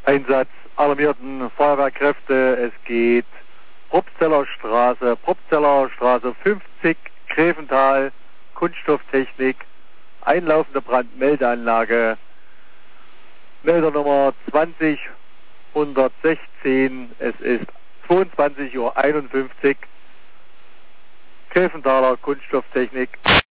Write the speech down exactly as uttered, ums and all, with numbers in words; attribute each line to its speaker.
Speaker 1: Einsatz alarmierten Feuerwehrkräfte. Es geht Probsteller Straße, Probsteller Straße fünfzig, Grevental, Kunststofftechnik, einlaufende Brandmeldeanlage, Meldernummer zwanzig hundertsechzehn. Es ist zweiundzwanzig Uhr einundfünfzig, Greventaler Kunststofftechnik.